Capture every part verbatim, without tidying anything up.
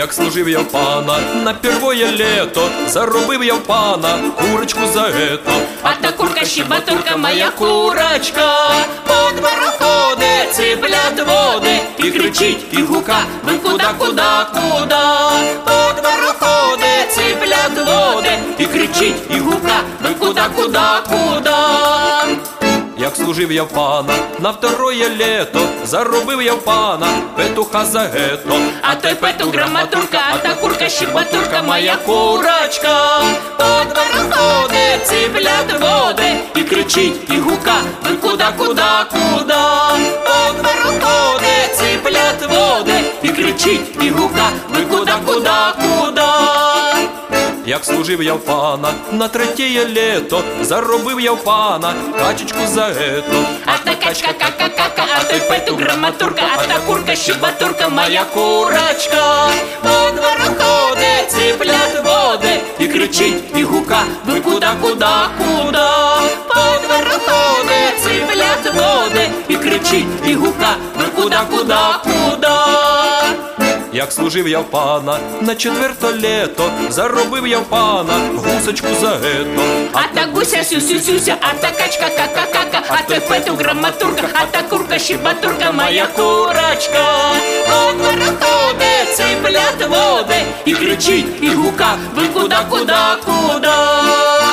Як служив я в пана на первое лето, заробив я в пана курочку за ето. А та курка щебатурка, моя курочка, по двору ходить, цыплят води, і кричить, і гука, ви куда, куда, куда. По двору ходить, цыплят води, і кричить, і гука, ви куда, куда, куда. Як служив я в пана на второе лето, заробив я в пана петуха за ето. А той петух граматурка, а та курка щебатурка, моя курочка, по двору ходить, цыплят води, і кричить, і гука, ви куда, куда, куда. По двору ходить, цыплят води, і кричить, і гука, ви куда, куда, куда. Як служив я в пана на третє лето, заробив я в пана качечку за ето. А та качка, кака-кака, а той петух граматурка, а та курка щебатурка, моя курочка, по двору ходить, цыплят води, і кричить, і гука, ви куда, куда, куда. По двору ходить, цыплят води, і кричить, і гука, ви куда, куда, куда. Як служив я в пана на четверте лето, заробив я в пана гусочку за ето. А та гуся сю-сю-сюся, а та качка кака-кака, а той петух граматурка, а та курка щебатурка, моя курочка, по двору ходить, цыплят води, і кричить, і гука, ви куда, куда, куда.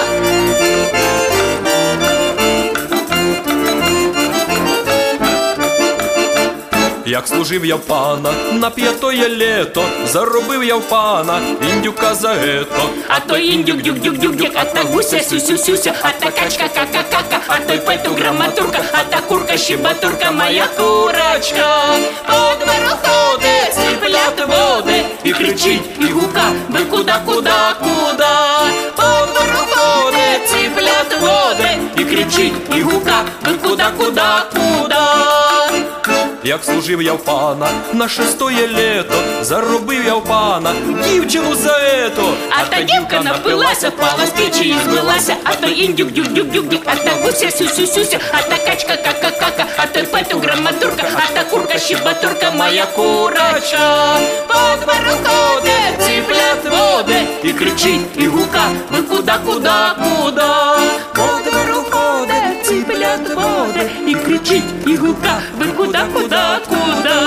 Як служив я в пана на п'ятое лето, заробив я в пана індюка за ето. А той індюк, дюк-дюк-дюк-дюк, а та гуся сю-сю-сюся, а та качка кака-кака, а той петух граматурка, а та курка щебатурка, моя курочка, по двору ходить, цыплят води, і кричить, і гука, ви куда, куда, куда. По двору ходить, цыплят води, і кричить, і гука, ви куда, куда, куда. Як служив я в пана на шестое лето, заробив я в пана дівчину за ето. А та дівка напилася, впала з печі і збилася, а той індюк, дюк-дюк-дюк-дюк, а та гуся сю-сю-сюся, а та качка кака-кака, а той петух граматурка, а та курка щебатурка, моя курочка, по двору ходить, цыплят води, і кричить, і гука, ви куда, куда, куда. По двору ходить, цыплят води, і кричить, і гука, ви куда, куда, куда.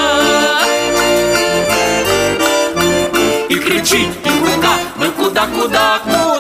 І кричить, і гука, ви куда, куда, куда.